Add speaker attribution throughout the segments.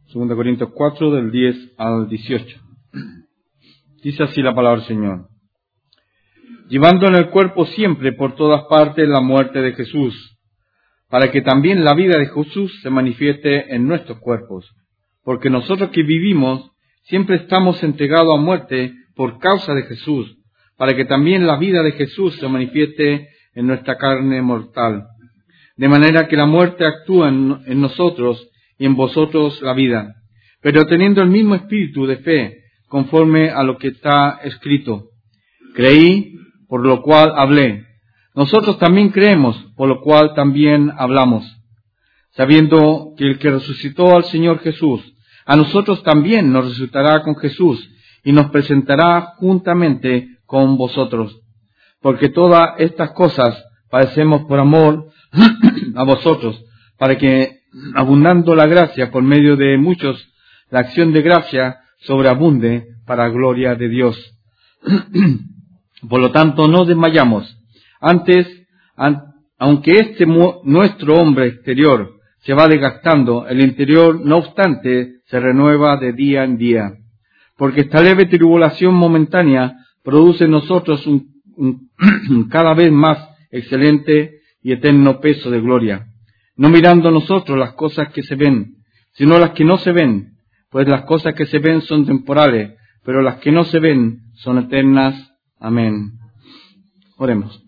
Speaker 1: 2 Corintios 4, del 10 al 18. Dice así la palabra del Señor. Llevando en el cuerpo siempre por todas partes la muerte de Jesús, para que también la vida de Jesús se manifieste en nuestros cuerpos. Porque nosotros que vivimos siempre estamos entregados a muerte por causa de Jesús, para que también la vida de Jesús se manifieste en nuestra carne mortal. De manera que la muerte actúa en nosotros y en vosotros la vida, pero teniendo el mismo espíritu de fe, conforme a lo que está escrito. Creí, por lo cual hablé. Nosotros también creemos, por lo cual también hablamos, sabiendo que el que resucitó al Señor Jesús, a nosotros también nos resucitará con Jesús y nos presentará juntamente con vosotros. Porque todas estas cosas padecemos por amor a vosotros, para que, abundando la gracia por medio de muchos, la acción de gracia sobreabunde para gloria de Dios. Por lo tanto, no desmayamos. Antes, aunque nuestro hombre exterior se va desgastando, el interior, no obstante, se renueva de día en día. Porque esta leve tribulación momentánea produce en nosotros un cada vez más excelente y eterno peso de gloria. No mirando nosotros las cosas que se ven, sino las que no se ven, pues las cosas que se ven son temporales, pero las que no se ven son eternas. Amén. Oremos.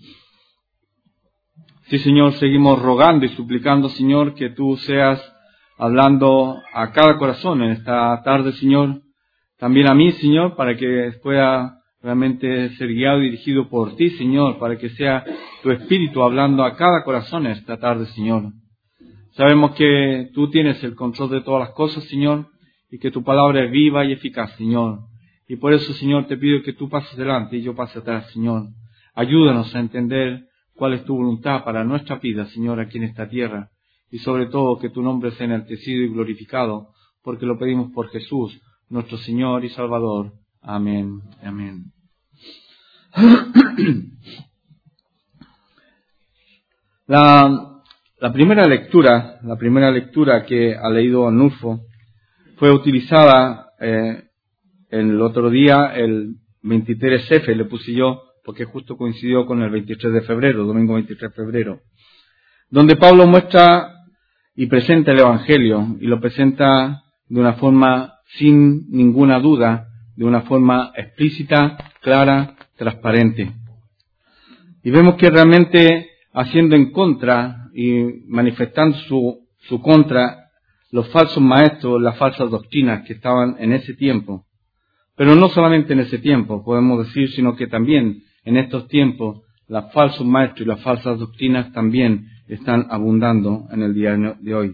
Speaker 1: Sí, Señor, seguimos rogando y suplicando, Señor, que tú seas hablando a cada corazón en esta tarde, Señor. También a mí, Señor, para que pueda realmente ser guiado y dirigido por ti, Señor, para que sea tu Espíritu hablando a cada corazón esta tarde, Señor. Sabemos que tú tienes el control de todas las cosas, Señor, y que tu palabra es viva y eficaz, Señor. Y por eso, Señor, te pido que tú pases delante y yo pase atrás, Señor. Ayúdanos a entender cuál es tu voluntad para nuestra vida, Señor, aquí en esta tierra. Y sobre todo, que tu nombre sea enaltecido y glorificado, porque lo pedimos por Jesús, nuestro Señor y Salvador. Amén. Amén. La primera lectura que ha leído Arnulfo fue utilizada el otro día, el 23F, le puse yo, porque justo coincidió con el 23 de febrero, domingo 23 de febrero, donde Pablo muestra y presenta el Evangelio, y lo presenta de una forma sin ninguna duda, de una forma explícita, clara, transparente. Y vemos que realmente haciendo en contra y manifestando su contra los falsos maestros, las falsas doctrinas que estaban en ese tiempo. Pero no solamente en ese tiempo, podemos decir, sino que también en estos tiempos los falsos maestros y las falsas doctrinas también están abundando en el día de hoy.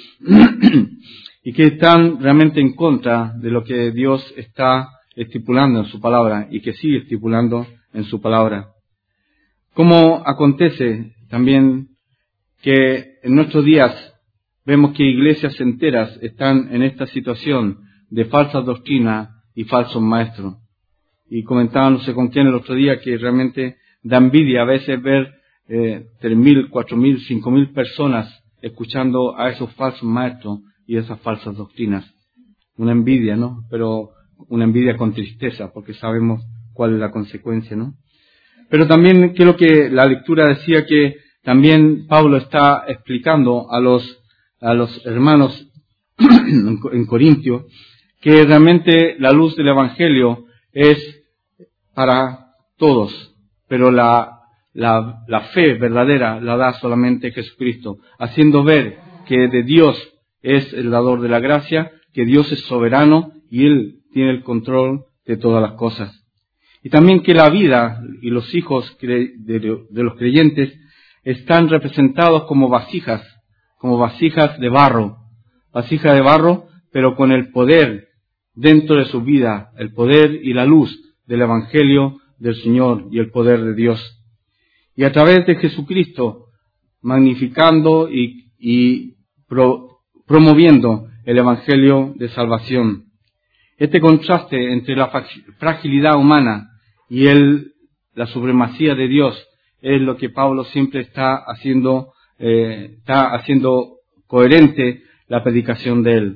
Speaker 1: Y que están realmente en contra de lo que Dios está estipulando en su palabra y que sigue estipulando en su palabra. Como acontece también que en nuestros días vemos que iglesias enteras están en esta situación de falsas doctrinas y falsos maestros. Y comentaba no sé con quién el otro día que realmente da envidia a veces ver 3.000, 4.000, 5.000 personas escuchando a esos falsos maestros y esas falsas doctrinas. Una envidia, ¿no? Pero una envidia con tristeza, porque sabemos cuál es la consecuencia, ¿no? Pero también creo que la lectura decía que también Pablo está explicando a los hermanos en Corintio que realmente la luz del Evangelio es para todos, pero la fe verdadera la da solamente Jesucristo, haciendo ver que de Dios es el dador de la gracia, que Dios es soberano y Él tiene el control de todas las cosas. Y también que la vida y los hijos de los creyentes están representados como vasijas de barro, pero con el poder dentro de su vida, el poder y la luz del Evangelio del Señor y el poder de Dios. Y a través de Jesucristo, magnificando y promoviendo el Evangelio de salvación. Este contraste entre la fragilidad humana y la supremacía de Dios es lo que Pablo siempre está haciendo coherente la predicación de él.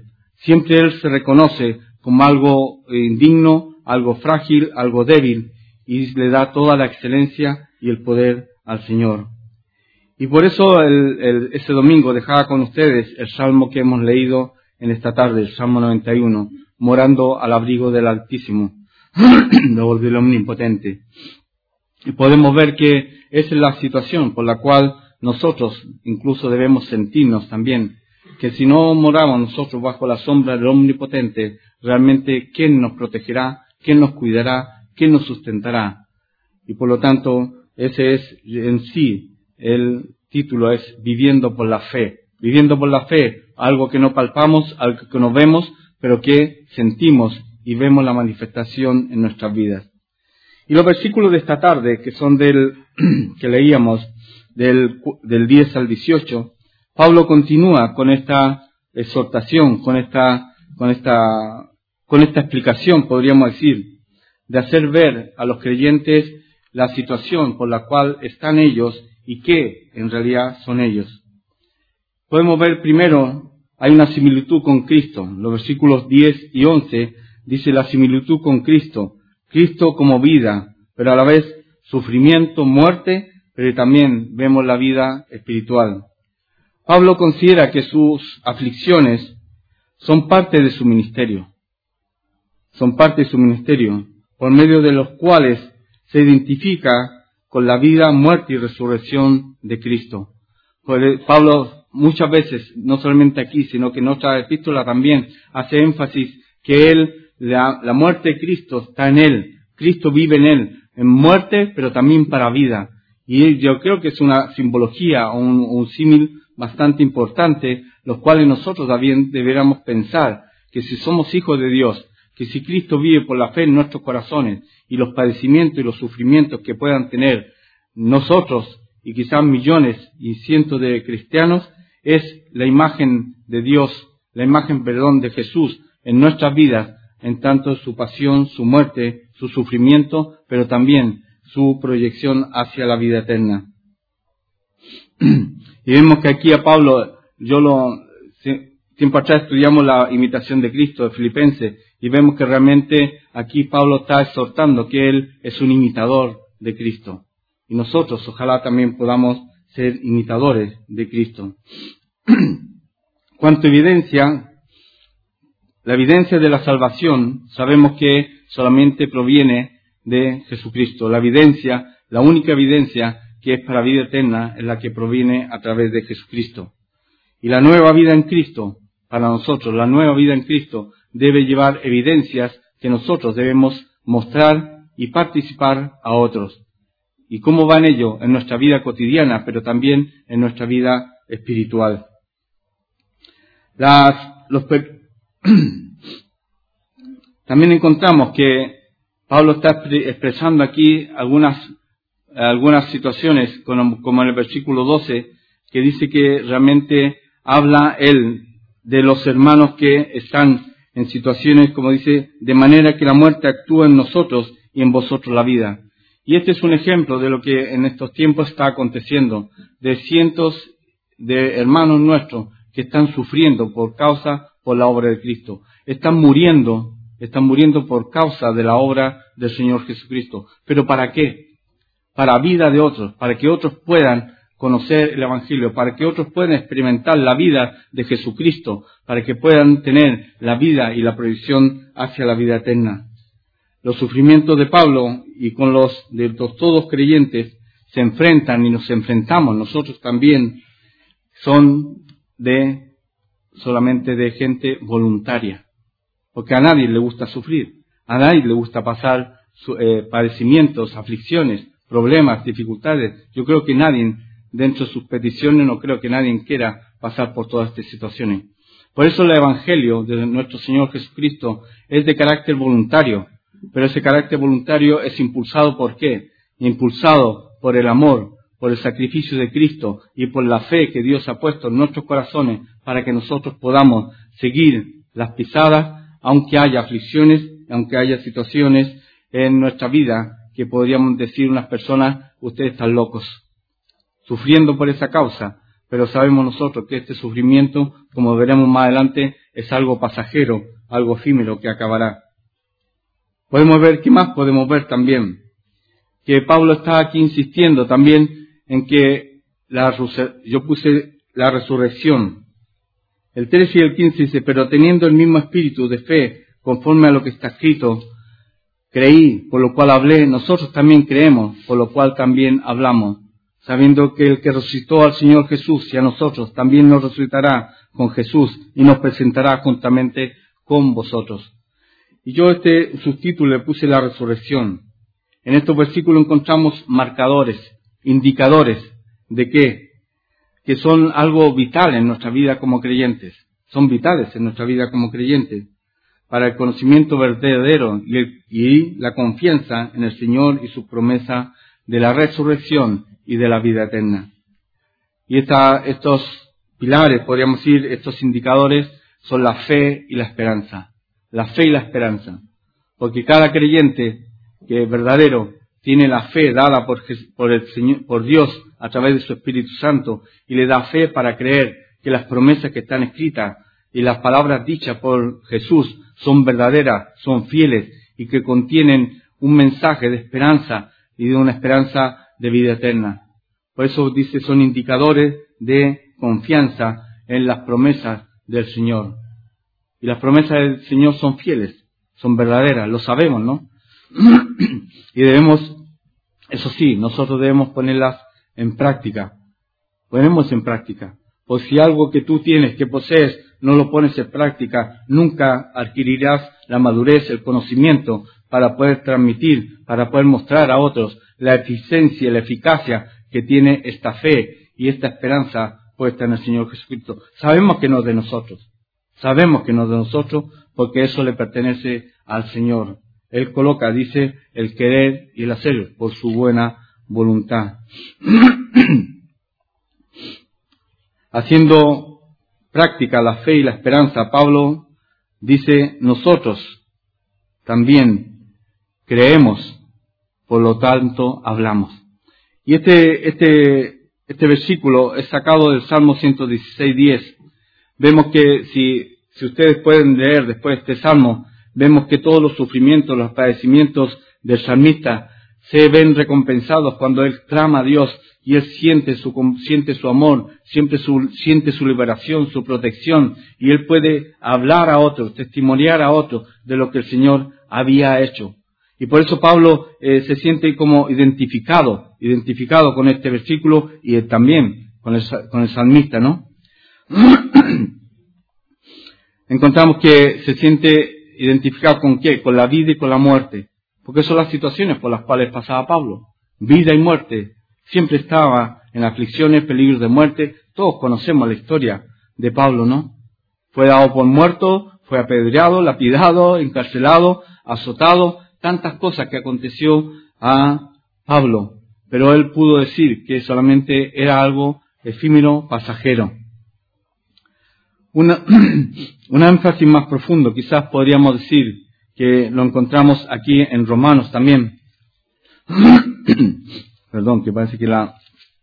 Speaker 1: Siempre Él se reconoce como algo indigno, algo frágil, algo débil, y le da toda la excelencia y el poder al Señor. Y por eso ese domingo dejaba con ustedes el salmo que hemos leído en esta tarde, el Salmo 91, morando al abrigo del Altísimo, del Omnipotente. Y podemos ver que esa es la situación por la cual nosotros incluso debemos sentirnos también, que si no moramos nosotros bajo la sombra del Omnipotente, realmente ¿quién nos protegerá? ¿Quién nos cuidará? ¿Quién nos sustentará? Y por lo tanto, ese es en sí el título, es Viviendo por la Fe. Viviendo por la fe, algo que no palpamos, algo que no vemos, pero que sentimos y vemos la manifestación en nuestras vidas. Y los versículos de esta tarde, que son que leíamos del 10 al 18, Pablo continúa con esta exhortación, con esta explicación, podríamos decir, de hacer ver a los creyentes la situación por la cual están ellos y qué en realidad son ellos. Podemos ver primero, hay una similitud con Cristo. Los versículos 10 y 11 dice la similitud con Cristo. Cristo como vida, pero a la vez sufrimiento, muerte, pero también vemos la vida espiritual. Pablo considera que sus aflicciones son parte de su ministerio. Son parte de su ministerio, por medio de los cuales se identifica con la vida, muerte y resurrección de Cristo. Pablo muchas veces, no solamente aquí, sino que en otra epístola también, hace énfasis que la muerte de Cristo está en Él. Cristo vive en Él, en muerte, pero también para vida. Y yo creo que es una simbología, un símil bastante importante, los cuales nosotros también deberíamos pensar que si somos hijos de Dios, que si Cristo vive por la fe en nuestros corazones y los padecimientos y los sufrimientos que puedan tener nosotros y quizás millones y cientos de cristianos, es la imagen de Dios, la imagen, de Jesús en nuestras vidas, en tanto su pasión, su muerte, su sufrimiento, pero también su proyección hacia la vida eterna. Y vemos que aquí a Pablo, tiempo atrás estudiamos la imitación de Cristo de Filipenses, y vemos que realmente aquí Pablo está exhortando que él es un imitador de Cristo. Y nosotros ojalá también podamos ser imitadores de Cristo. Cuanto evidencia, la evidencia de la salvación, sabemos que solamente proviene de Jesucristo. La única evidencia que es para vida eterna es la que proviene a través de Jesucristo. Y la nueva vida en Cristo, para nosotros, la nueva vida en Cristo debe llevar evidencias que nosotros debemos mostrar y participar a otros. ¿Y cómo va en ello? En nuestra vida cotidiana, pero también en nuestra vida espiritual. También encontramos que Pablo está expresando aquí algunas situaciones, como en el versículo 12, que dice que realmente habla él de los hermanos que están en situaciones, como dice, de manera que la muerte actúa en nosotros y en vosotros la vida. Y este es un ejemplo de lo que en estos tiempos está aconteciendo, de cientos de hermanos nuestros que están sufriendo por la obra de Cristo. Están muriendo por causa de la obra del Señor Jesucristo. ¿Pero para qué? Para vida de otros, para que otros puedan conocer el Evangelio, para que otros puedan experimentar la vida de Jesucristo, para que puedan tener la vida y la provisión hacia la vida eterna. Los sufrimientos de Pablo y con los de los todos creyentes se enfrentan y nos enfrentamos nosotros también, son solamente de gente voluntaria. Porque a nadie le gusta sufrir, a nadie le gusta pasar padecimientos, aflicciones, problemas, dificultades. Yo creo que nadie, dentro de sus peticiones, no creo que nadie quiera pasar por todas estas situaciones. Por eso el Evangelio de nuestro Señor Jesucristo es de carácter voluntario, pero ese carácter voluntario es impulsado ¿por qué? Impulsado por el amor, por el sacrificio de Cristo y por la fe que Dios ha puesto en nuestros corazones para que nosotros podamos seguir las pisadas, aunque haya aflicciones, aunque haya situaciones en nuestra vida que podríamos decir unas personas, ustedes están locos, sufriendo por esa causa, pero sabemos nosotros que este sufrimiento, como veremos más adelante, es algo pasajero, algo efímero que acabará. Podemos ver, ¿qué más podemos ver también? Que Pablo está aquí insistiendo también en que yo puse la resurrección. El 13 y el 15 dice, pero teniendo el mismo espíritu de fe, conforme a lo que está escrito, creí, por lo cual hablé, nosotros también creemos, por lo cual también hablamos, sabiendo que el que resucitó al Señor Jesús y a nosotros también nos resucitará con Jesús y nos presentará juntamente con vosotros. Y yo este subtítulo le puse la resurrección. En estos versículos encontramos marcadores, indicadores de que son algo vital en nuestra vida como creyentes. Son vitales en nuestra vida como creyentes para el conocimiento verdadero y la confianza en el Señor y su promesa de la resurrección y de la vida eterna. Y estos pilares, podríamos decir, estos indicadores son la fe y la esperanza. La fe y la esperanza. Porque cada creyente que es verdadero tiene la fe dada por Dios a través de su Espíritu Santo y le da fe para creer que las promesas que están escritas y las palabras dichas por Jesús son verdaderas, son fieles y que contienen un mensaje de esperanza y de una esperanza de vida eterna. Por eso dice, son indicadores de confianza en las promesas del Señor. Y las promesas del Señor son fieles, son verdaderas, lo sabemos, ¿no? Y debemos, eso sí, nosotros debemos ponerlas en práctica. Ponemos en práctica. Pues si algo que tú tienes, que posees, no lo pones en práctica, nunca adquirirás la madurez, el conocimiento para poder transmitir, para poder mostrar a otros la eficiencia, la eficacia que tiene esta fe y esta esperanza puesta en el Señor Jesucristo. Sabemos que no es de nosotros. Sabemos que no es de nosotros porque eso le pertenece al Señor. Él coloca, dice, el querer y el hacer por su buena voluntad. Haciendo práctica la fe y la esperanza, Pablo dice, nosotros también creemos, por lo tanto hablamos. Y este versículo es sacado del Salmo 116:10. Vemos que si ustedes pueden leer después este salmo, vemos que todos los sufrimientos, los padecimientos del salmista se ven recompensados cuando él clama a Dios y él siente su amor, siente su liberación, su protección, y él puede hablar a otros, testimoniar a otros de lo que el Señor había hecho. Y por eso Pablo se siente como identificado con este versículo y también con el salmista, ¿no? Encontramos que se siente identificado con ¿qué? Con la vida y con la muerte. Porque son las situaciones por las cuales pasaba Pablo. Vida y muerte. Siempre estaba en aflicciones, peligros de muerte. Todos conocemos la historia de Pablo, ¿no? Fue dado por muerto, fue apedreado, lapidado, encarcelado, azotado. Tantas cosas que aconteció a Pablo. Pero él pudo decir que solamente era algo efímero, pasajero. Un énfasis más profundo, quizás podríamos decir, que lo encontramos aquí en Romanos también. Perdón, que parece que no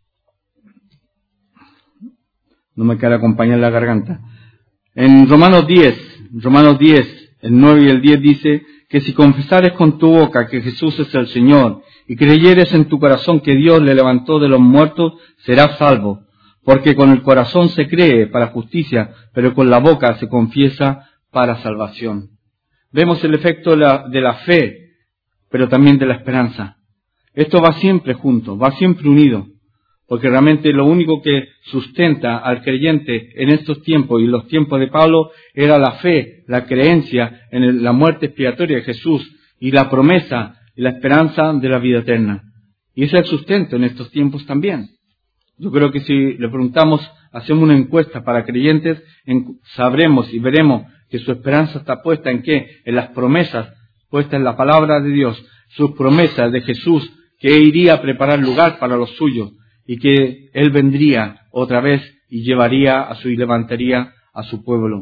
Speaker 1: me quiere acompañar la garganta. En Romanos 10, el 9 y el 10 dice que si confesares con tu boca que Jesús es el Señor y creyeres en tu corazón que Dios le levantó de los muertos, serás salvo. Porque con el corazón se cree para justicia, pero con la boca se confiesa para salvación. Vemos el efecto de la fe, pero también de la esperanza. Esto va siempre junto, va siempre unido, porque realmente lo único que sustenta al creyente en estos tiempos y los tiempos de Pablo era la fe, la creencia en la muerte expiatoria de Jesús y la promesa y la esperanza de la vida eterna. Y ese es el sustento en estos tiempos también. Yo creo que si le preguntamos, hacemos una encuesta para creyentes, sabremos y veremos que su esperanza está puesta en ¿qué? En las promesas puestas en la palabra de Dios, sus promesas de Jesús, que iría a preparar lugar para los suyos y que Él vendría otra vez y levantaría a su pueblo.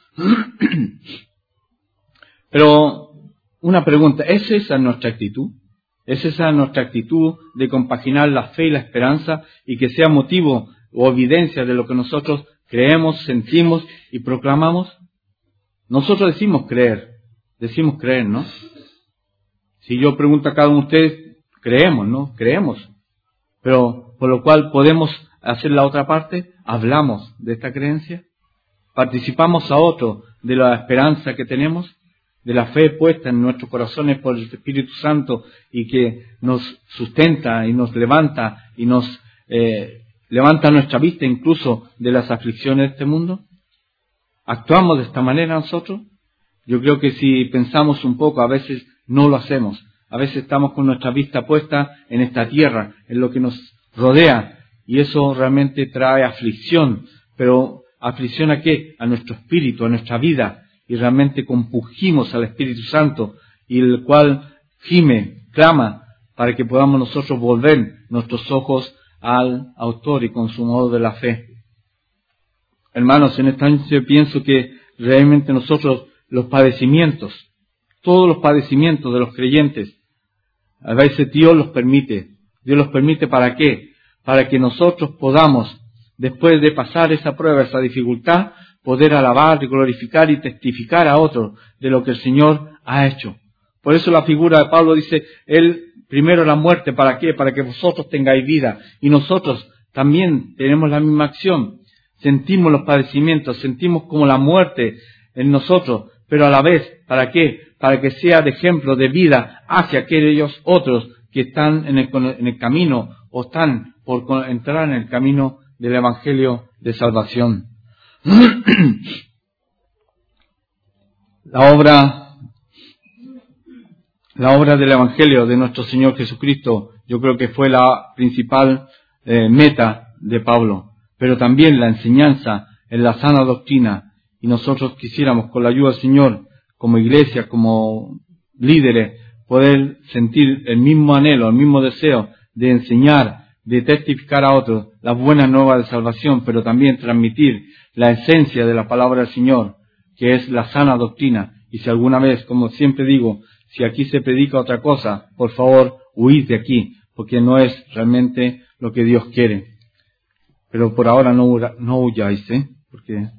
Speaker 1: Pero una pregunta, ¿es esa nuestra actitud? ¿Es esa nuestra actitud de compaginar la fe y la esperanza y que sea motivo o evidencia de lo que nosotros creemos, sentimos y proclamamos? Nosotros decimos creer, ¿no? Si yo pregunto a cada uno de ustedes, creemos, ¿no? Creemos. Pero por lo cual podemos hacer la otra parte, hablamos de esta creencia, participamos a otro de la esperanza que tenemos, de la fe puesta en nuestros corazones por el Espíritu Santo y que nos sustenta y nos levanta y nos levanta nuestra vista incluso de las aflicciones de este mundo. ¿Actuamos de esta manera nosotros? Yo creo que si pensamos un poco, a veces no lo hacemos. A veces estamos con nuestra vista puesta en esta tierra, en lo que nos rodea, y eso realmente trae aflicción. Pero ¿aflicción a qué? A nuestro espíritu, a nuestra vida, y realmente compungimos al Espíritu Santo, y el cual gime, clama, para que podamos nosotros volver nuestros ojos al autor y consumador de la fe. Hermanos, en esta noche pienso que realmente nosotros los padecimientos, todos los padecimientos de los creyentes, a veces Dios los permite. Dios los permite ¿para qué? Para que nosotros podamos, después de pasar esa prueba, esa dificultad, poder alabar, glorificar y testificar a otros de lo que el Señor ha hecho. Por eso la figura de Pablo dice, Él primero la muerte, ¿para qué? Para que vosotros tengáis vida. Y nosotros también tenemos la misma acción. Sentimos los padecimientos, sentimos como la muerte en nosotros, pero a la vez, ¿para qué? Para que sea de ejemplo de vida hacia aquellos otros que están en el camino o están por entrar en el camino del Evangelio de salvación. La obra del Evangelio de nuestro Señor Jesucristo, yo creo que fue la principal meta de Pablo, pero también la enseñanza en la sana doctrina. Y nosotros quisiéramos, con la ayuda del Señor, como iglesia, como líderes, poder sentir el mismo anhelo, el mismo deseo de enseñar, de testificar a otros las buenas nuevas de salvación, pero también transmitir la esencia de la palabra del Señor, que es la sana doctrina. Y si alguna vez, como siempre digo, si aquí se predica otra cosa, por favor, huid de aquí, porque no es realmente lo que Dios quiere. Pero por ahora no huyáis, porque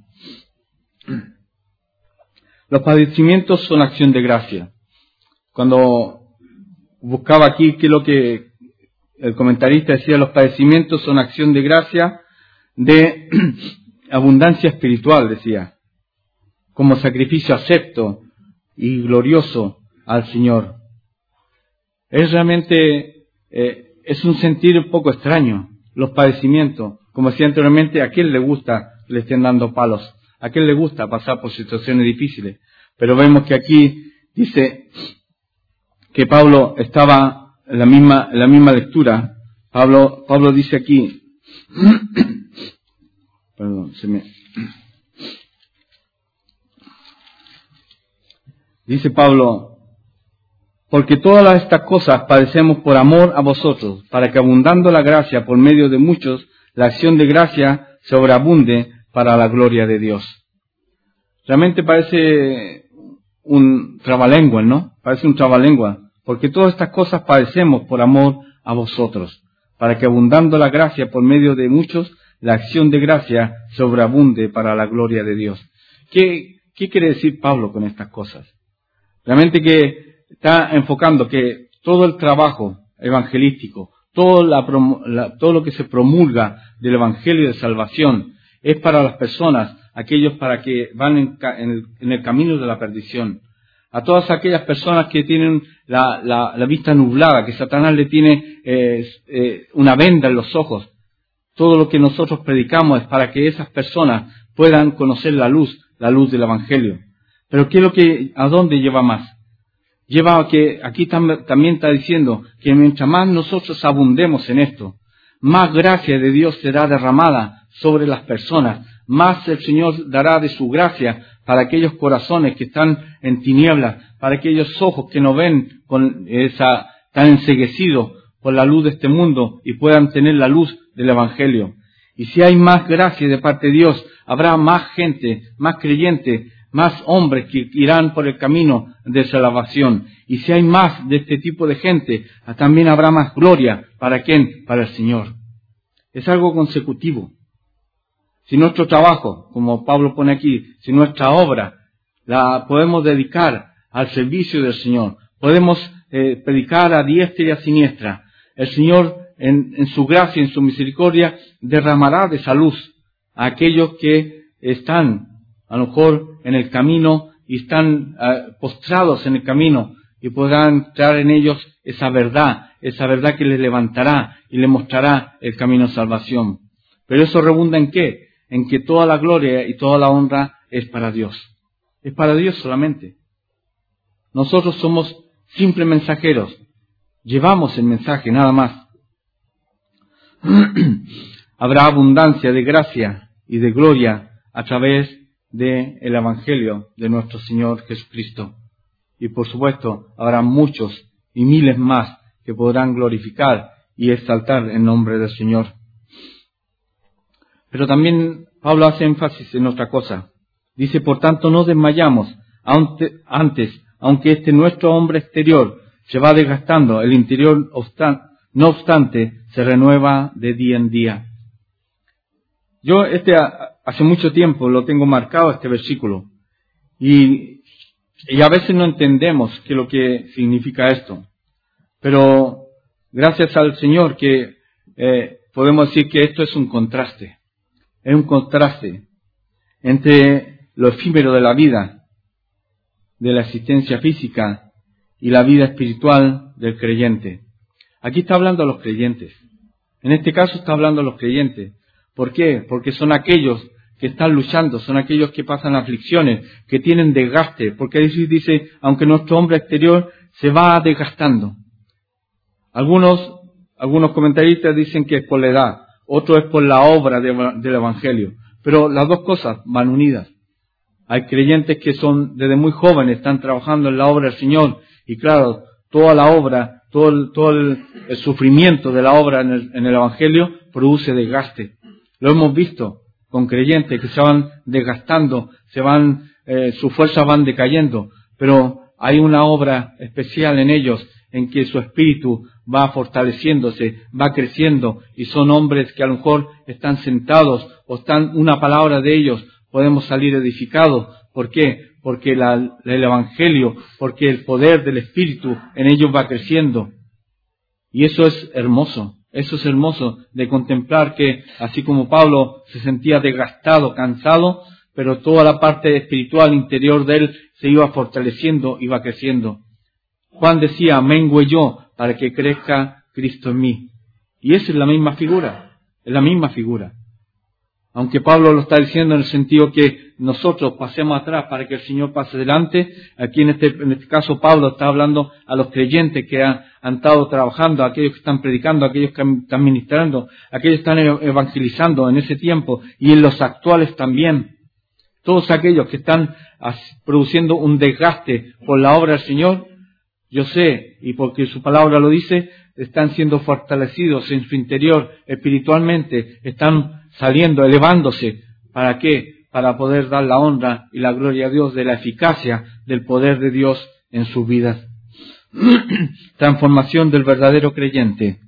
Speaker 1: los padecimientos son acción de gracia. Cuando buscaba aquí qué es lo que el comentarista decía, los padecimientos son acción de gracia, de abundancia espiritual, decía, como sacrificio acepto y glorioso al Señor. Es realmente, es un sentir un poco extraño, los padecimientos. Como decía anteriormente, ¿a quién le gusta que le estén dando palos? ¿A quién le gusta pasar por situaciones difíciles? Pero vemos que aquí dice que Pablo estaba en la misma lectura. Pablo dice aquí, perdón, dice Pablo, porque todas estas cosas padecemos por amor a vosotros, para que abundando la gracia por medio de muchos, la acción de gracia sobreabunde para la gloria de Dios. Realmente parece un trabalengua, ¿no? Parece un trabalengua, porque todas estas cosas padecemos por amor a vosotros, para que abundando la gracia por medio de muchos, la acción de gracia sobreabunde para la gloria de Dios. ¿Qué quiere decir Pablo con estas cosas? Realmente que está enfocando que todo el trabajo evangelístico, todo lo que se promulga del Evangelio de salvación, es para las personas, aquellos para que van en el camino de la perdición. A todas aquellas personas que tienen la vista nublada, que Satanás le tiene una venda en los ojos. Todo lo que nosotros predicamos es para que esas personas puedan conocer la luz del Evangelio. Pero ¿a dónde lleva más? Lleva a que aquí también está diciendo que mientras más nosotros abundemos en esto, más gracia de Dios será derramada sobre las personas, más el Señor dará de su gracia para aquellos corazones que están en tinieblas, para aquellos ojos que no ven tan enceguecidos por la luz de este mundo y puedan tener la luz del Evangelio. Y si hay más gracia de parte de Dios, habrá más gente, más creyentes, más hombres que irán por el camino de salvación. Y si hay más de este tipo de gente, también habrá más gloria. ¿Para quién? Para el Señor. Es algo consecutivo. Si nuestro trabajo, como Pablo pone aquí, si nuestra obra, la podemos dedicar al servicio del Señor. Podemos predicar a diestra y a siniestra. El Señor, en su gracia y en su misericordia, derramará de esa luz a aquellos que están, a lo mejor, en el camino y están postrados en el camino, y podrán traer en ellos esa verdad que les levantará y les mostrará el camino de salvación. Pero eso redunda ¿en qué? En que toda la gloria y toda la honra es para Dios. Es para Dios solamente. Nosotros somos simples mensajeros. Llevamos el mensaje, nada más. Habrá abundancia de gracia y de gloria a través del Evangelio de nuestro Señor Jesucristo. Y por supuesto, habrá muchos y miles más que podrán glorificar y exaltar el nombre del Señor. Pero también Pablo hace énfasis en otra cosa. Dice, por tanto, no desmayamos. Antes, aunque nuestro hombre exterior se va desgastando, el interior, no obstante, se renueva de día en día. Yo hace mucho tiempo lo tengo marcado este versículo. Y a veces no entendemos qué es lo que significa esto. Pero gracias al Señor que podemos decir que esto es un contraste. Es un contraste entre lo efímero de la vida, de la existencia física, y la vida espiritual del creyente. Aquí está hablando a los creyentes. En este caso está hablando a los creyentes. ¿Por qué? Porque son aquellos que están luchando, son aquellos que pasan aflicciones, que tienen desgaste. Porque dice, aunque nuestro hombre exterior se va desgastando. Algunos comentaristas dicen que es por la edad, otro es por la obra del Evangelio. Pero las dos cosas van unidas. Hay creyentes que son desde muy jóvenes, están trabajando en la obra del Señor. Y claro, toda la obra, todo el sufrimiento de la obra en el Evangelio produce desgaste. Lo hemos visto con creyentes que se van desgastando, sus fuerzas van decayendo, pero hay una obra especial en ellos en que su espíritu va fortaleciéndose, va creciendo, y son hombres que a lo mejor están sentados o una palabra de ellos podemos salir edificados. ¿Por qué? Porque el Evangelio, porque el poder del Espíritu en ellos va creciendo. Y eso es hermoso. Eso es hermoso de contemplar que, así como Pablo se sentía desgastado, cansado, pero toda la parte espiritual interior de él se iba fortaleciendo, iba creciendo. Juan decía, mengue yo para que crezca Cristo en mí. Y esa es la misma figura, es la misma figura. Aunque Pablo lo está diciendo en el sentido que nosotros pasemos atrás para que el Señor pase delante, aquí en este caso Pablo está hablando a los creyentes que han estado trabajando, a aquellos que están predicando, a aquellos que están ministrando, a aquellos que están evangelizando en ese tiempo y en los actuales también. Todos aquellos que están produciendo un desgaste por la obra del Señor, yo sé, y porque su palabra lo dice, están siendo fortalecidos en su interior espiritualmente, están saliendo, elevándose. ¿Para qué? Para poder dar la honra y la gloria a Dios de la eficacia del poder de Dios en sus vidas. Transformación del verdadero creyente,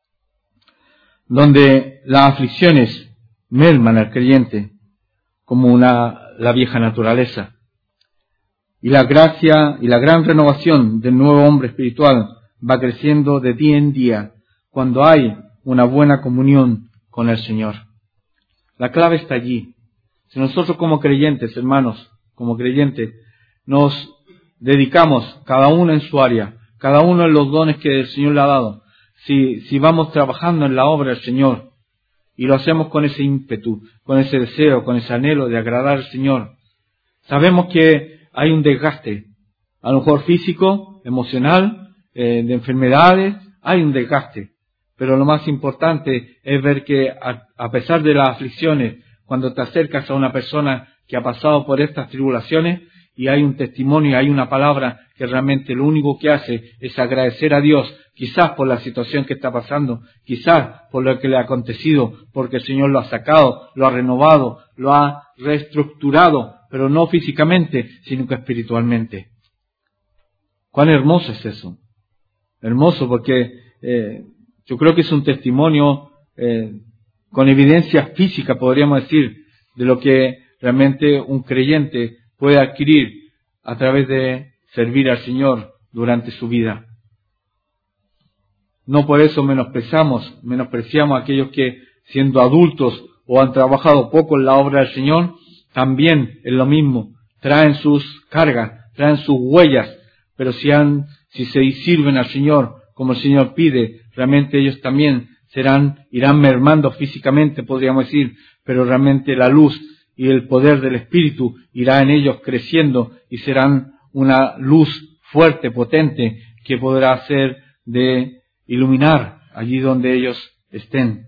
Speaker 1: donde las aflicciones merman al creyente como la vieja naturaleza. Y la gracia y la gran renovación del nuevo hombre espiritual va creciendo de día en día cuando hay una buena comunión con el Señor. La clave está allí. Si nosotros como creyentes, hermanos, como creyentes, nos dedicamos cada uno en su área, cada uno en los dones que el Señor le ha dado, si vamos trabajando en la obra del Señor y lo hacemos con ese ímpetu, con ese deseo, con ese anhelo de agradar al Señor, sabemos que hay un desgaste, a lo mejor físico, emocional, de enfermedades, hay un desgaste. Pero lo más importante es ver que a pesar de las aflicciones, cuando te acercas a una persona que ha pasado por estas tribulaciones y hay un testimonio, hay una palabra que realmente lo único que hace es agradecer a Dios, quizás por la situación que está pasando, quizás por lo que le ha acontecido, porque el Señor lo ha sacado, lo ha renovado, lo ha reestructurado, pero no físicamente, sino que espiritualmente. ¿Cuán hermoso es eso? Hermoso porque yo creo que es un testimonio con evidencia física, podríamos decir, de lo que realmente un creyente puede adquirir a través de servir al Señor durante su vida. No por eso menospreciamos a aquellos que, siendo adultos o han trabajado poco en la obra del Señor, también es lo mismo, traen sus cargas, traen sus huellas, pero si se sirven al Señor como el Señor pide, realmente ellos también irán mermando físicamente, podríamos decir, pero realmente la luz y el poder del Espíritu irá en ellos creciendo y serán una luz fuerte, potente, que podrá hacer de iluminar allí donde ellos estén.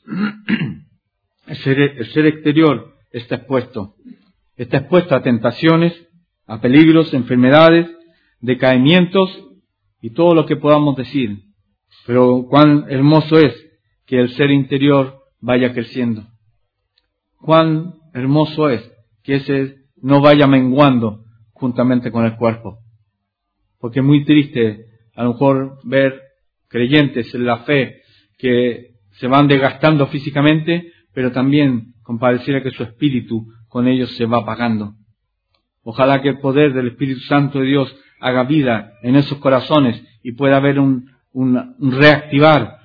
Speaker 1: El ser exterior está expuesto a tentaciones, a peligros, enfermedades, decaimientos y todo lo que podamos decir. Pero cuán hermoso es que el ser interior vaya creciendo. Cuán hermoso es que ese no vaya menguando juntamente con el cuerpo. Porque es muy triste a lo mejor ver creyentes en la fe que se van desgastando físicamente, pero también compareciera que su espíritu con ellos se va apagando. Ojalá que el poder del Espíritu Santo de Dios haga vida en esos corazones y pueda haber un reactivar,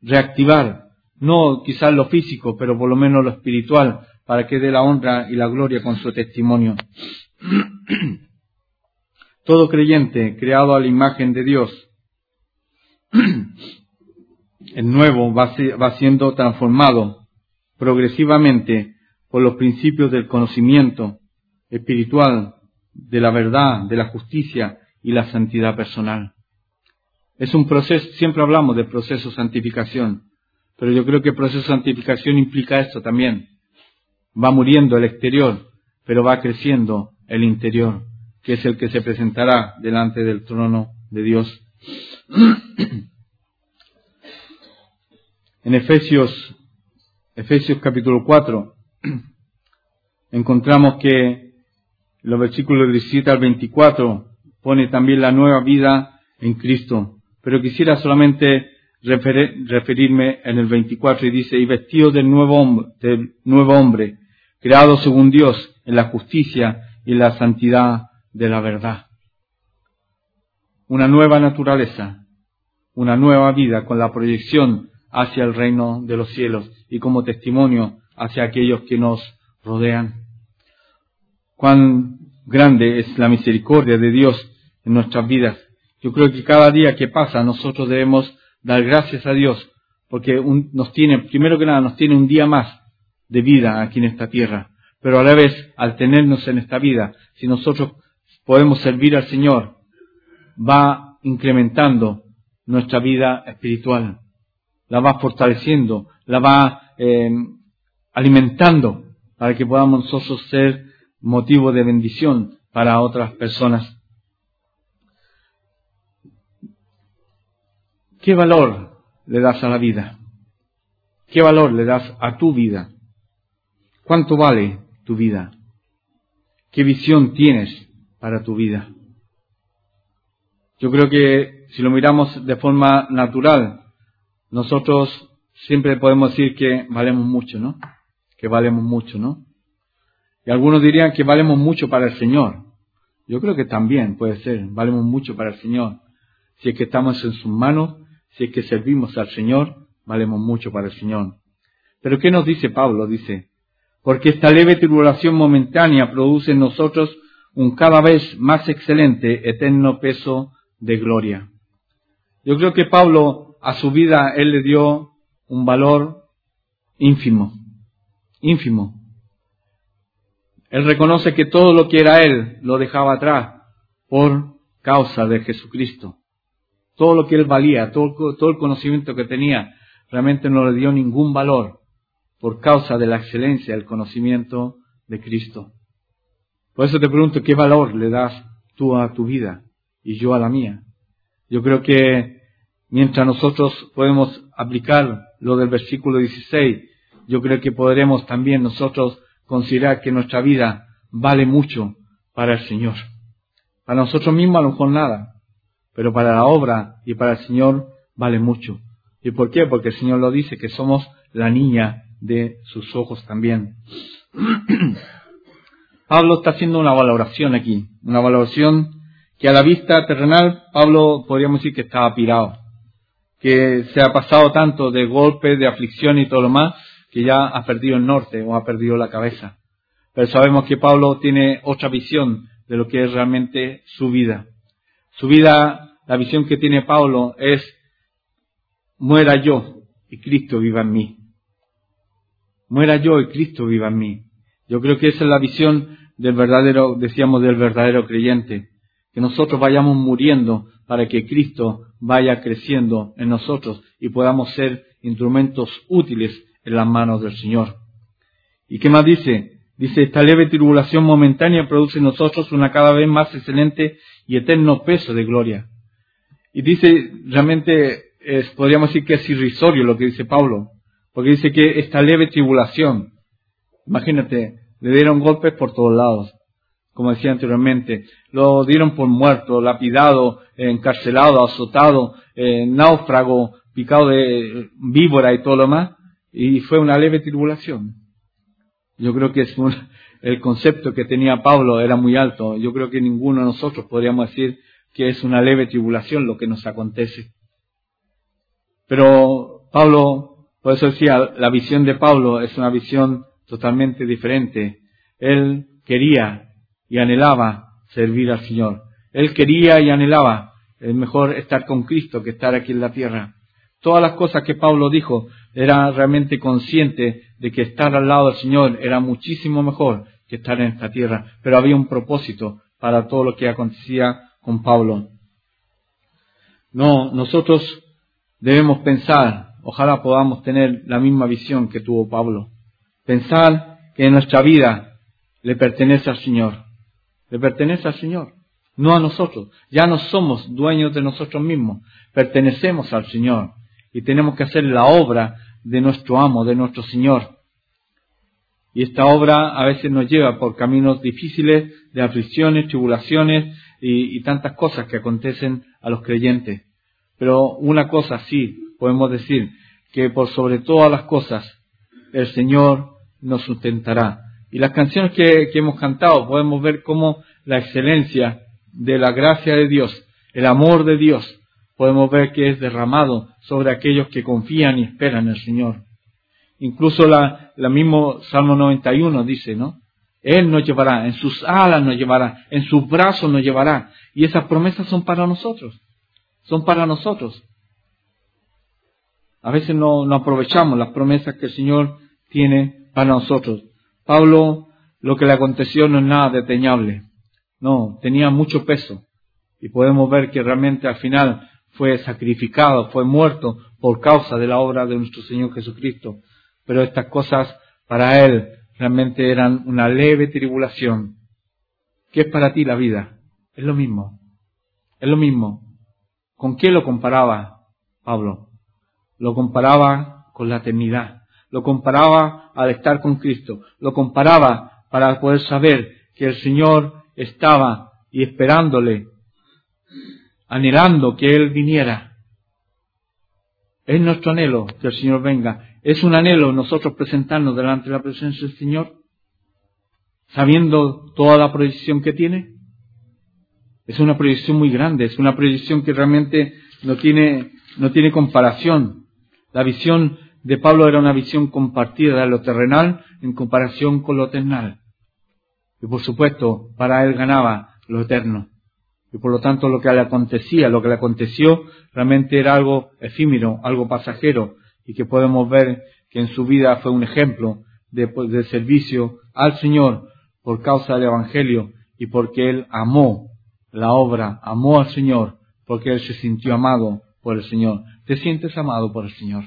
Speaker 1: no quizás lo físico, pero por lo menos lo espiritual, para que dé la honra y la gloria con su testimonio. Todo creyente creado a la imagen de Dios, el nuevo va siendo transformado progresivamente por los principios del conocimiento espiritual, de la verdad, de la justicia y la santidad personal. Es un proceso, siempre hablamos del proceso de santificación, pero yo creo que el proceso de santificación implica esto también. Va muriendo el exterior, pero va creciendo el interior, que es el que se presentará delante del trono de Dios. En Efesios capítulo 4, encontramos que los versículos 17 al 24 pone también la nueva vida en Cristo. Pero quisiera solamente referirme en el 24 y dice, y vestidos del nuevo hombre, creado según Dios en la justicia y en la santidad de la verdad. Una nueva naturaleza, una nueva vida con la proyección hacia el reino de los cielos y como testimonio hacia aquellos que nos rodean. Cuán grande es la misericordia de Dios en nuestras vidas. Yo creo que cada día que pasa nosotros debemos dar gracias a Dios porque primero que nada nos tiene un día más de vida aquí en esta tierra. Pero a la vez, al tenernos en esta vida, si nosotros podemos servir al Señor, va incrementando nuestra vida espiritual, la va fortaleciendo, la va alimentando para que podamos nosotros ser motivo de bendición para otras personas. ¿Qué valor le das a la vida? ¿Qué valor le das a tu vida? ¿Cuánto vale tu vida? ¿Qué visión tienes para tu vida? Yo creo que si lo miramos de forma natural, nosotros siempre podemos decir que valemos mucho, ¿no? Que valemos mucho, ¿no? Y algunos dirían que valemos mucho para el Señor. Yo creo que también puede ser, valemos mucho para el Señor. Si es que estamos en sus manos, si es que servimos al Señor, valemos mucho para el Señor. Pero ¿qué nos dice Pablo? Dice, porque esta leve tribulación momentánea produce en nosotros un cada vez más excelente, eterno peso de gloria. Yo creo que Pablo a su vida, él le dio un valor ínfimo. Él reconoce que todo lo que era él lo dejaba atrás por causa de Jesucristo. Todo lo que él valía, todo el conocimiento que tenía, realmente no le dio ningún valor por causa de la excelencia del conocimiento de Cristo. Por eso te pregunto, ¿qué valor le das tú a tu vida y yo a la mía? Yo creo que mientras nosotros podemos aplicar lo del versículo 16, yo creo que podremos también nosotros considerar que nuestra vida vale mucho para el Señor. Para nosotros mismos a lo mejor nada, pero para la obra y para el Señor vale mucho. ¿Y por qué? Porque el Señor lo dice, que somos la niña de sus ojos también. Pablo está haciendo una valoración aquí, una valoración que a la vista terrenal, Pablo podríamos decir que estaba pirado, que se ha pasado tanto de golpes, de aflicción y todo lo más, que ya ha perdido el norte o ha perdido la cabeza. Pero sabemos que Pablo tiene otra visión de lo que es realmente su vida. Su vida, la visión que tiene Pablo es: muera yo y Cristo viva en mí. Muera yo y Cristo viva en mí. Yo creo que esa es la visión del verdadero, decíamos, del verdadero creyente. Que nosotros vayamos muriendo para que Cristo vaya creciendo en nosotros y podamos ser instrumentos útiles en las manos del Señor. ¿Y qué más dice? Dice: esta leve tribulación momentánea produce en nosotros una cada vez más excelente y eterno peso de gloria. Y dice, realmente podríamos decir que es irrisorio lo que dice Pablo, porque dice que esta leve tribulación, imagínate, le dieron golpes por todos lados, como decía anteriormente, lo dieron por muerto, lapidado, encarcelado, azotado, náufrago, picado de víbora y todo lo más, y fue una leve tribulación. Yo creo que el concepto que tenía Pablo era muy alto. Yo creo que ninguno de nosotros podríamos decir que es una leve tribulación lo que nos acontece. Pero Pablo, por eso decía, la visión de Pablo es una visión totalmente diferente. Él quería y anhelaba servir al Señor. Él quería y anhelaba, es mejor estar con Cristo que estar aquí en la tierra. Todas las cosas que Pablo dijo, era realmente consciente de que estar al lado del Señor era muchísimo mejor que estar en esta tierra. Pero había un propósito para todo lo que acontecía con Pablo. No, nosotros debemos pensar, ojalá podamos tener la misma visión que tuvo Pablo. Pensar que nuestra vida le pertenece al Señor. Le pertenece al Señor, no a nosotros. Ya no somos dueños de nosotros mismos, pertenecemos al Señor. Y tenemos que hacer la obra de nuestro amo, de nuestro Señor. Y esta obra a veces nos lleva por caminos difíciles, de aflicciones, tribulaciones y tantas cosas que acontecen a los creyentes. Pero una cosa sí podemos decir, que por sobre todas las cosas el Señor nos sustentará. Y las canciones que hemos cantado podemos ver cómo la excelencia de la gracia de Dios, el amor de Dios, podemos ver que es derramado sobre aquellos que confían y esperan en el Señor. Incluso la mismo Salmo 91 dice, ¿no? Él nos llevará, en sus alas nos llevará, en sus brazos nos llevará. Y esas promesas son para nosotros. Son para nosotros. A veces no aprovechamos las promesas que el Señor tiene para nosotros. Pablo, lo que le aconteció no es nada desdeñable. No, tenía mucho peso. Y podemos ver que realmente al final fue sacrificado, fue muerto por causa de la obra de nuestro Señor Jesucristo. Pero estas cosas para Él realmente eran una leve tribulación. ¿Qué es para ti la vida? Es lo mismo. Es lo mismo. ¿Con qué lo comparaba Pablo? Lo comparaba con la eternidad. Lo comparaba al estar con Cristo. Lo comparaba para poder saber que el Señor estaba y esperándole, anhelando que Él viniera. Es nuestro anhelo que el Señor venga. Es un anhelo nosotros presentarnos delante de la presencia del Señor, sabiendo toda la proyección que tiene. Es una proyección muy grande, es una proyección que realmente no tiene comparación. La visión de Pablo era una visión compartida de lo terrenal en comparación con lo eternal. Y por supuesto, para él ganaba lo eterno. Y por lo tanto lo que le aconteció, realmente era algo efímero, algo pasajero, y que podemos ver que en su vida fue un ejemplo de servicio al Señor por causa del Evangelio y porque él amó la obra, amó al Señor, porque él se sintió amado por el Señor. ¿Te sientes amado por el Señor?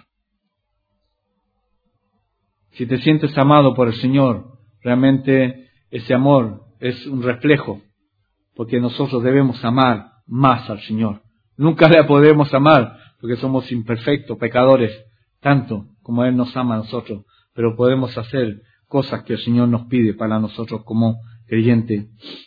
Speaker 1: Si te sientes amado por el Señor, realmente ese amor es un reflejo, porque nosotros debemos amar más al Señor. Nunca le podemos amar, porque somos imperfectos, pecadores, tanto como Él nos ama a nosotros, pero podemos hacer cosas que el Señor nos pide para nosotros como creyentes.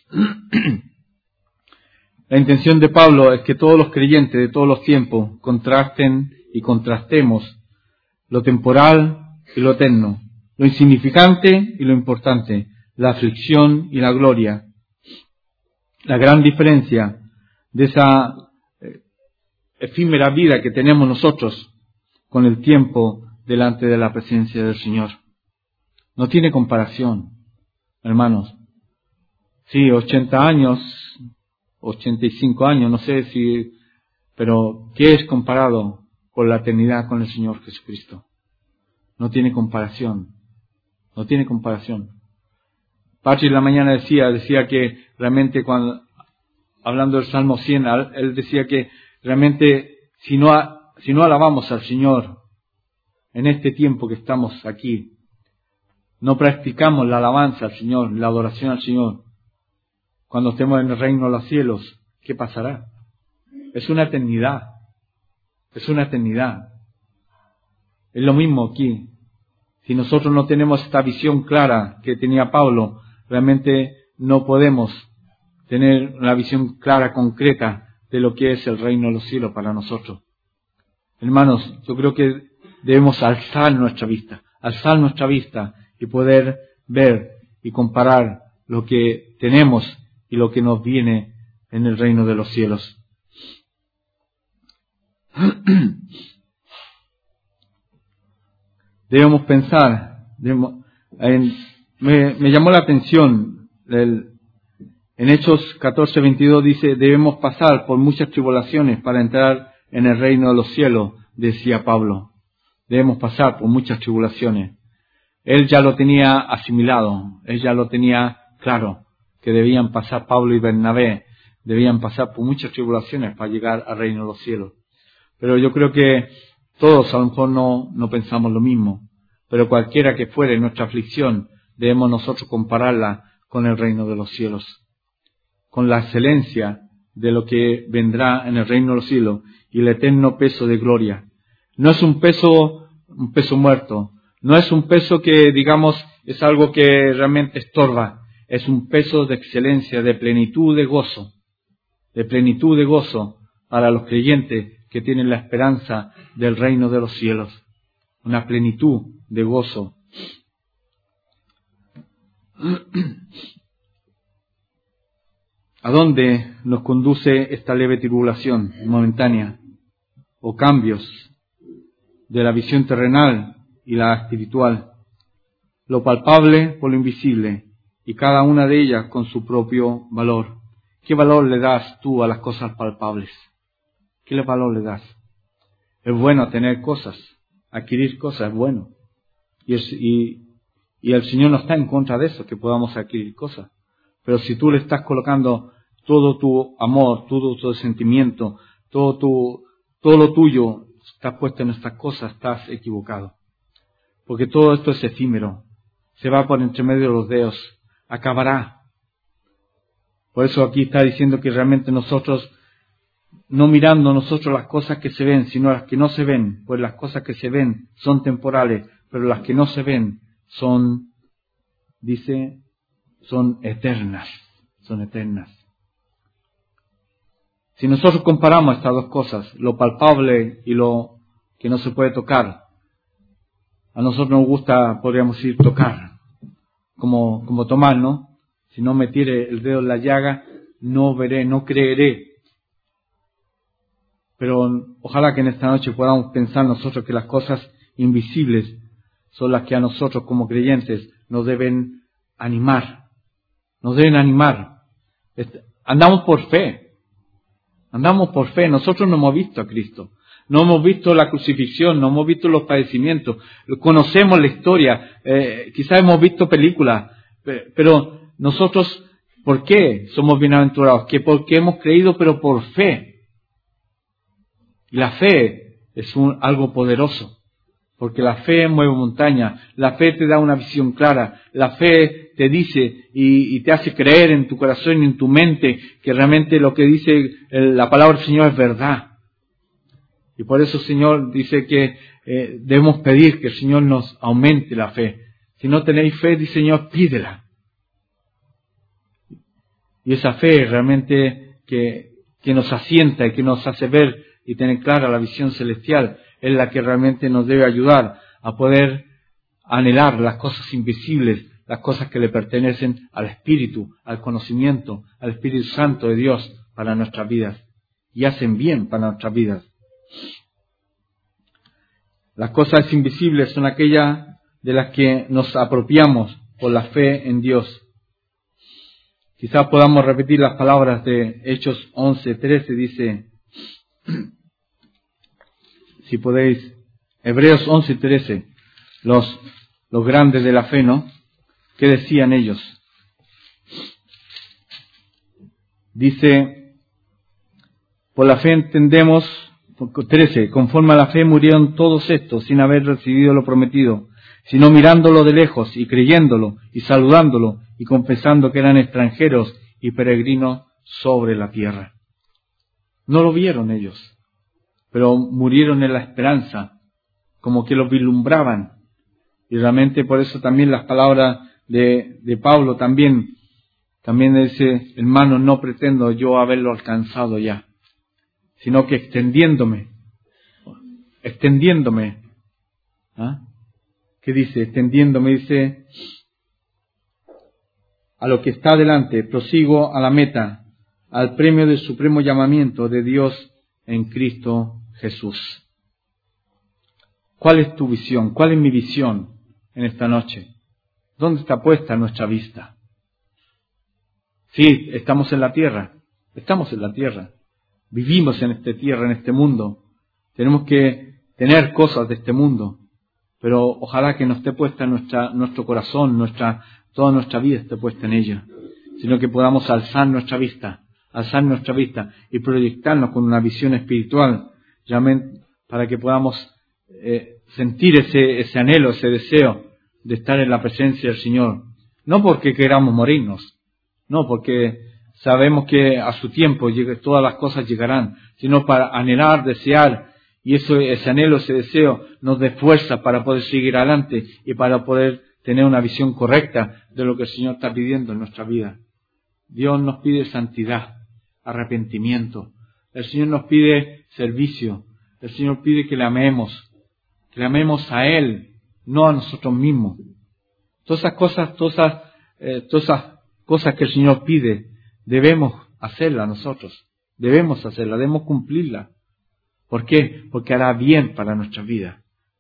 Speaker 1: La intención de Pablo es que todos los creyentes de todos los tiempos contrasten y contrastemos lo temporal y lo eterno, lo insignificante y lo importante, la aflicción y la gloria. La gran diferencia de esa efímera vida que tenemos nosotros con el tiempo delante de la presencia del Señor. No tiene comparación, hermanos. Sí, 80 años, 85 años, no sé si, pero ¿qué es comparado con la eternidad con el Señor Jesucristo? No tiene comparación. No tiene comparación. Patrick en la mañana decía que realmente cuando, hablando del Salmo 100, él decía que realmente si no alabamos al Señor en este tiempo que estamos aquí, no practicamos la alabanza al Señor, la adoración al Señor, cuando estemos en el reino de los cielos, ¿qué pasará? Es una eternidad. Es una eternidad. Es lo mismo aquí. Si nosotros no tenemos esta visión clara que tenía Pablo, realmente no podemos tener una visión clara, concreta, de lo que es el reino de los cielos para nosotros. Hermanos, yo creo que debemos alzar nuestra vista y poder ver y comparar lo que tenemos y lo que nos viene en el reino de los cielos. Debemos pensar, me llamó la atención, en Hechos 14:22 dice, debemos pasar por muchas tribulaciones para entrar en el reino de los cielos, decía Pablo. Debemos pasar por muchas tribulaciones. Él ya lo tenía asimilado, él ya lo tenía claro, que debían pasar Pablo y Bernabé, debían pasar por muchas tribulaciones para llegar al reino de los cielos. Pero yo creo que todos a lo mejor no pensamos lo mismo, pero cualquiera que fuere nuestra aflicción, debemos nosotros compararla con el reino de los cielos, con la excelencia de lo que vendrá en el reino de los cielos y el eterno peso de gloria. No es un peso muerto, no es un peso que digamos es algo que realmente estorba, es un peso de excelencia, de plenitud de gozo para los creyentes que tienen la esperanza del reino de los cielos, una plenitud de gozo. ¿A dónde nos conduce esta leve tribulación momentánea o cambios de la visión terrenal y la espiritual? Lo palpable por lo invisible y cada una de ellas con su propio valor. ¿Qué valor le das tú a las cosas palpables? ¿Qué valor le das? Es bueno tener cosas, adquirir cosas es bueno. Y el Señor no está en contra de eso, que podamos adquirir cosas. Pero si tú le estás colocando todo tu amor, todo tu sentimiento, todo lo tuyo está puesto en estas cosas, estás equivocado. Porque todo esto es efímero, se va por entre medio de los dedos, acabará. Por eso aquí está diciendo que realmente nosotros, no mirando nosotros las cosas que se ven, sino las que no se ven, pues las cosas que se ven son temporales, pero las que no se ven son eternas, son eternas. Si nosotros comparamos estas dos cosas, lo palpable y lo que no se puede tocar, a nosotros nos gusta, podríamos decir, tocar, como Tomás, ¿no? Si no metiere el dedo en la llaga, no veré, no creeré. Pero ojalá que en esta noche podamos pensar nosotros que las cosas invisibles son las que a nosotros como creyentes nos deben animar. Nos deben animar. Andamos por fe. Nosotros no hemos visto a Cristo. No hemos visto la crucifixión, no hemos visto los padecimientos. Conocemos la historia. Quizás hemos visto películas. Pero nosotros, ¿por qué somos bienaventurados? Que porque hemos creído, pero por fe. Y la fe es algo poderoso. Porque la fe mueve montañas, la fe te da una visión clara, la fe te dice y te hace creer en tu corazón y en tu mente que realmente lo que dice la palabra del Señor es verdad. Y por eso el Señor dice que debemos pedir que el Señor nos aumente la fe. Si no tenéis fe, dice el Señor, pídela. Y esa fe realmente que nos asienta y que nos hace ver y tener clara la visión celestial es la que realmente nos debe ayudar a poder anhelar las cosas invisibles, las cosas que le pertenecen al Espíritu, al conocimiento, al Espíritu Santo de Dios para nuestras vidas. Y hacen bien para nuestras vidas. Las cosas invisibles son aquellas de las que nos apropiamos por la fe en Dios. Quizás podamos repetir las palabras de Hechos 11:13, dice, si podéis, Hebreos 11:13, los grandes de la fe, ¿no? ¿Qué decían ellos? Dice, por la fe entendemos, 13, conforme a la fe murieron todos estos sin haber recibido lo prometido, sino mirándolo de lejos y creyéndolo y saludándolo y confesando que eran extranjeros y peregrinos sobre la tierra. No lo vieron ellos, pero murieron en la esperanza, como que los vislumbraban. Y realmente por eso también las palabras de Pablo también dice, hermanos, no pretendo yo haberlo alcanzado ya, sino que extendiéndome. ¿Ah? ¿Qué dice? Extendiéndome, dice, a lo que está delante, prosigo a la meta, al premio del supremo llamamiento de Dios en Cristo Jesús. ¿Cuál es tu visión? ¿Cuál es mi visión en esta noche? ¿Dónde está puesta nuestra vista? Sí, estamos en la tierra. Vivimos en esta tierra, en este mundo. Tenemos que tener cosas de este mundo. Pero ojalá que no esté puesta nuestro corazón, toda nuestra vida esté puesta en ella. Sino que podamos alzar nuestra vista y proyectarnos con una visión espiritual, para que podamos sentir ese anhelo, ese deseo de estar en la presencia del Señor. No porque queramos morirnos, no porque sabemos que a su tiempo todas las cosas llegarán, sino para anhelar, desear, y ese anhelo, ese deseo nos dé fuerza para poder seguir adelante y para poder tener una visión correcta de lo que el Señor está pidiendo en nuestra vida. Dios nos pide santidad, arrepentimiento. El Señor nos pide servicio. El Señor pide que le amemos a Él, no a nosotros mismos. Todas esas cosas que el Señor pide, debemos hacerlas nosotros. Debemos cumplirlas. ¿Por qué? Porque hará bien para nuestras vidas.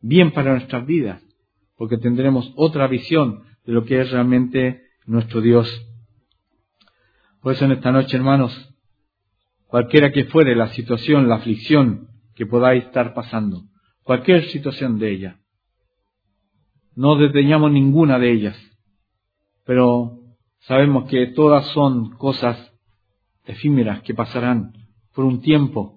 Speaker 1: Porque tendremos otra visión de lo que es realmente nuestro Dios. Por eso en esta noche, hermanos, cualquiera que fuere la situación, la aflicción que podáis estar pasando, cualquier situación de ella, no desdeñamos ninguna de ellas, pero sabemos que todas son cosas efímeras que pasarán por un tiempo.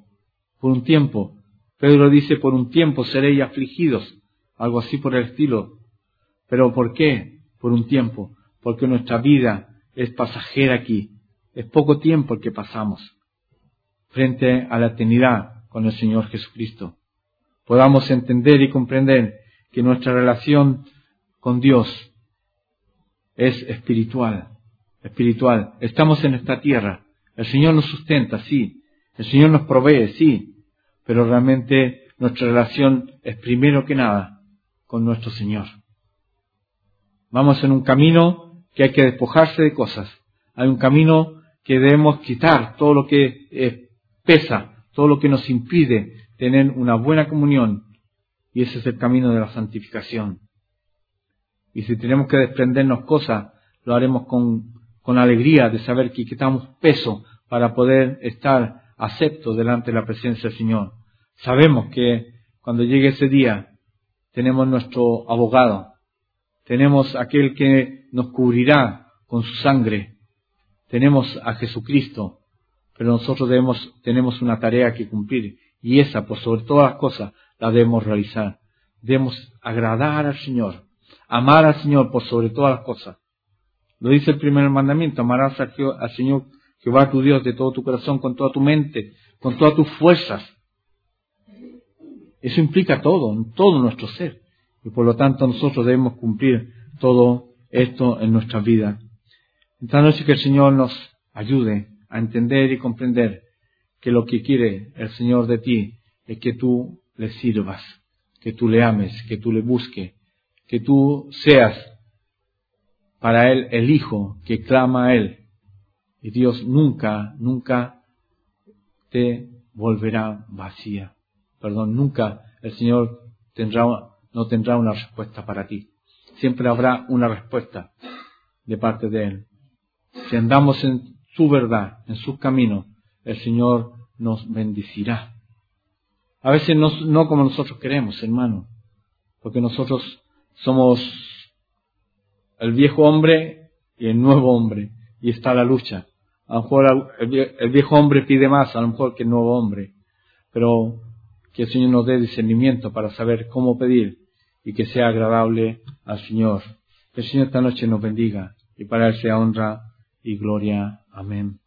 Speaker 1: Pedro dice, por un tiempo seréis afligidos, algo así por el estilo. ¿Pero por qué? Por un tiempo. Porque nuestra vida es pasajera aquí. Es poco tiempo el que pasamos frente a la eternidad con el Señor Jesucristo. Podamos entender y comprender que nuestra relación con Dios es espiritual. Estamos en esta tierra. El Señor nos sustenta, sí. El Señor nos provee, sí. Pero realmente nuestra relación es primero que nada con nuestro Señor. Vamos en un camino que hay que despojarse de cosas. Hay un camino que debemos quitar todo lo que pesa, todo lo que nos impide tener una buena comunión. Y ese es el camino de la santificación. Y si tenemos que desprendernos cosas, lo haremos con alegría de saber que quitamos peso para poder estar aceptos delante de la presencia del Señor. Sabemos que cuando llegue ese día, tenemos nuestro abogado, tenemos aquel que nos cubrirá con su sangre, tenemos a Jesucristo, pero nosotros tenemos una tarea que cumplir, y esa, por sobre todas las cosas, la debemos realizar. Debemos agradar al Señor, amar al Señor por sobre todas las cosas. Lo dice el primer mandamiento, amarás al Señor Jehová tu Dios de todo tu corazón, con toda tu mente, con todas tus fuerzas. Eso implica todo nuestro ser. Y por lo tanto nosotros debemos cumplir todo esto en nuestras vidas. Esta noche que el Señor nos ayude a entender y comprender que lo que quiere el Señor de ti es que tú le sirvas, que tú le ames, que tú le busques, que tú seas para Él el Hijo que clama a Él. Y Dios nunca te volverá vacía. Nunca el Señor no tendrá una respuesta para ti. Siempre habrá una respuesta de parte de Él. Si andamos en su verdad, en sus caminos, el Señor nos bendecirá. A veces no como nosotros queremos, hermano, porque nosotros somos el viejo hombre y el nuevo hombre, y está la lucha. A lo mejor el viejo hombre pide más, a lo mejor, que el nuevo hombre, pero que el Señor nos dé discernimiento para saber cómo pedir y que sea agradable al Señor. Que el Señor esta noche nos bendiga y para Él sea honra y gloria. Amén.